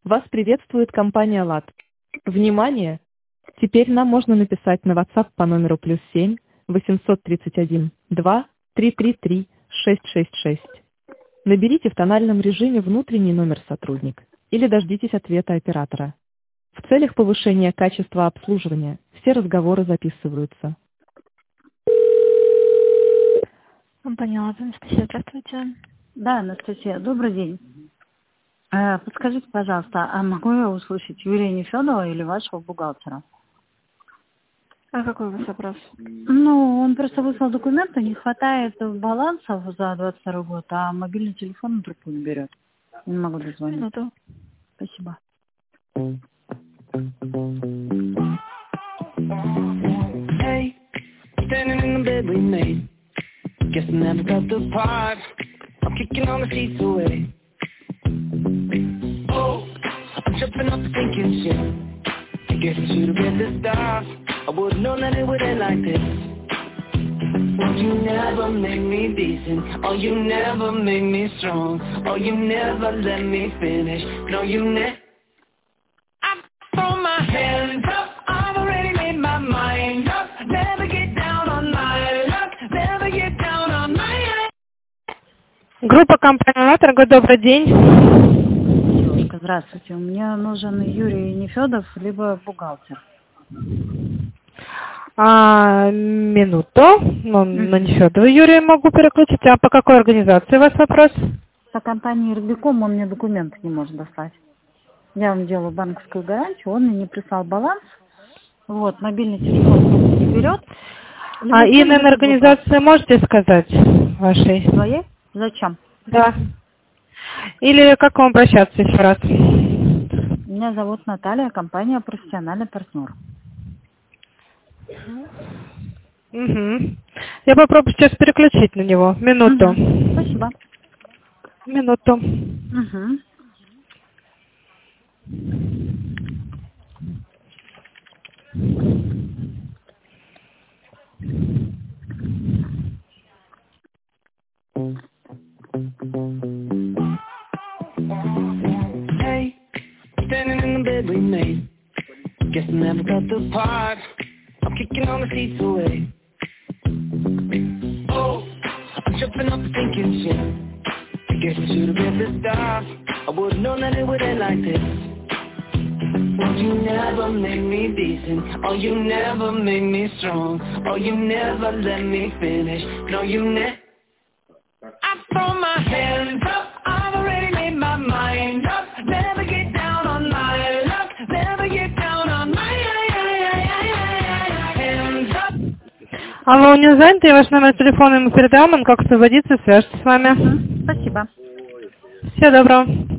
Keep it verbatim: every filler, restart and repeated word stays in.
Вас приветствует компания ЛАТ. Внимание! Теперь нам можно написать на WhatsApp по номеру плюс семь восемьсот тридцать один два три три три шесть шесть шесть. Наберите в тональном режиме внутренний номер сотрудника или дождитесь ответа оператора. В целях повышения качества обслуживания все разговоры записываются. Компания ЛАТ, Анастасия, здравствуйте. Да, Анастасия, добрый день. Э, Подскажите, пожалуйста, а могу я услышать Юрия Нефедова или вашего бухгалтера? А какой у вас вопрос? Ну, он просто выслал документы, не хватает балансов за двадцать второй год, а мобильный телефон трубку не берет. Не могу дозвонить. Минуту. Спасибо. Hey, standing in the bed we made. Guess I never got the part. I'm kicking all the sheets away. Oh, I'm tripping off the thinking shit. Guess I should've been the star. I would've known that it would end like this. Oh, you never make me decent. Oh, you never make me strong. Oh, you never let me finish. No, you never. I throw my hands up. I've already made my mind up. Never get down on my luck. Never get down on my. Группа компания ЛАТ, добрый день. Девушка, здравствуйте. Мне нужен Юрий Нефедов, либо бухгалтер. А, минуту. Ну, на Нефедова Юрия могу переключить. А по какой организации у вас вопрос? По компании Рубиком он мне документы не может достать. Я вам делаю банковскую гарантию, он мне не прислал баланс. Вот, мобильный телефон не берет. А ИНН организации можете сказать вашей? Своей? Зачем? Да. Или как к вам обращаться еще раз? Меня зовут Наталья, компания «Профессиональный партнер». Угу. Я попробую сейчас переключить на него. Минуту. Угу. Спасибо. Минуту. Угу. Hey, standing in the bed we made. Guess I never got the part. I'm kicking all the sheets away. Oh, I'm tripping off the thinking shit. Guess I should've been the star. I would've known that it would end like this. Oh, you never make me decent. Oh, you never make me strong. Oh, you never let me finish. No, you never. I throw my hands up. I've already made my mind up. Never get down on my luck. Never get down on my hands up. Алло, не занято, я ваш номер телефона ему передам, он как освободится, свяжется с вами. Спасибо. Всего доброго.